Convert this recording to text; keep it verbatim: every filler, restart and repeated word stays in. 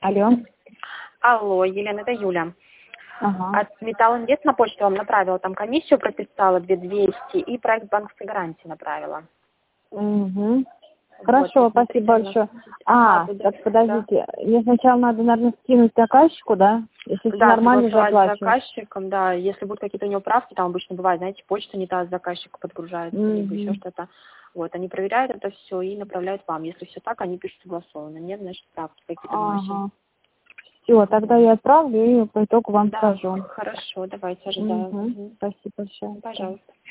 Алло. Алло, Елена, это Юля. Ага. От Металлинвест на почту вам направила, там комиссию прописала две тысячи двести и проект банковской гарантии направила. Угу. Хорошо, Вот, спасибо большое. Ага, А, туда- так подождите, мне сначала надо, наверное, скинуть заказчику, да? Если все Да, нормально, согласовать с заплачу. заказчиком, да, если будут какие-то у него правки, там обычно бывает, знаете, почта не та, заказчик подгружается, либо еще Угу. что-то. Вот, они проверяют это все и направляют вам. Если все так, они пишут согласованно. Нет, значит, правки какие-то вносим. Ага. Все, тогда я отправлю и по итогу вам Да, скажу. хорошо, давайте, ожидаю. Угу. Мгм. Спасибо большое. Пожалуйста.